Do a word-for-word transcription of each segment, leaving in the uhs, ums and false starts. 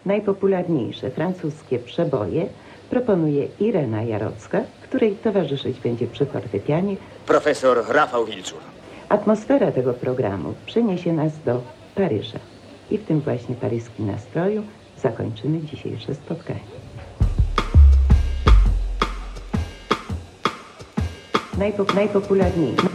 Najpopularniejsze francuskie przeboje proponuje Irena Jarocka, której towarzyszyć będzie przy fortepianie Profesor Rafał Wilczur. Atmosfera tego programu przeniesie nas do Paryża. I w tym właśnie paryskim nastroju zakończymy dzisiejsze spotkanie. Najpop najpopularniejsze.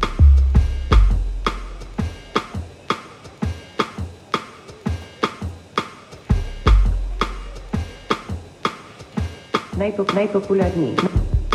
Najpop najpopularniejsze.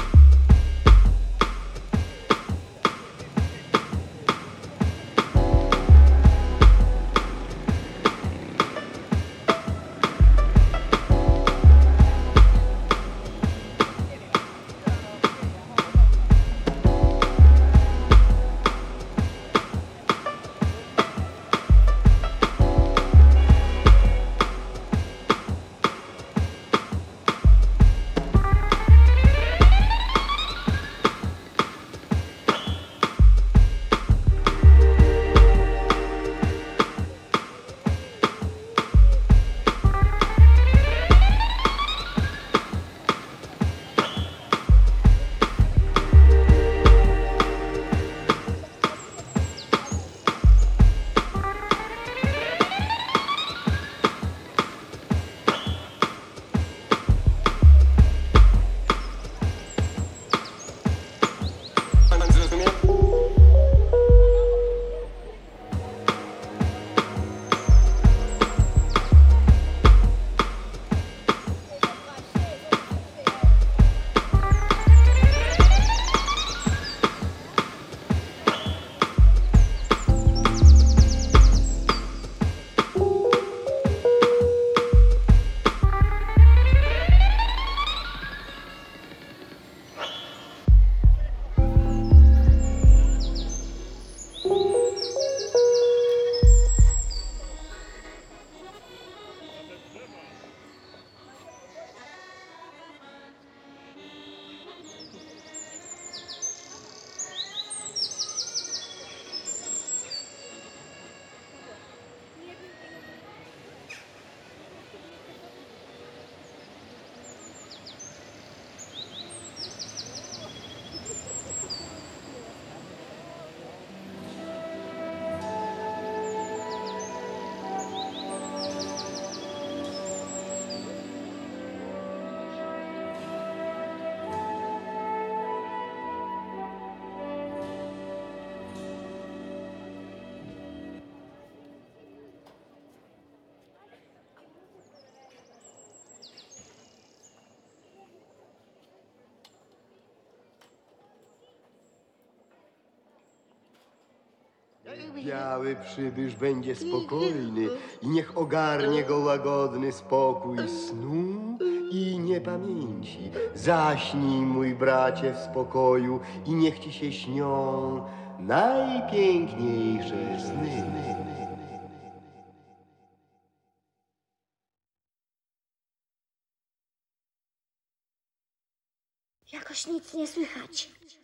Biały przybysz będzie spokojny i niech ogarnie go łagodny spokój snu i niepamięci. Zaśnij, mój bracie, w spokoju i niech ci się śnią najpiękniejsze sny. Jakoś nic nie słychać.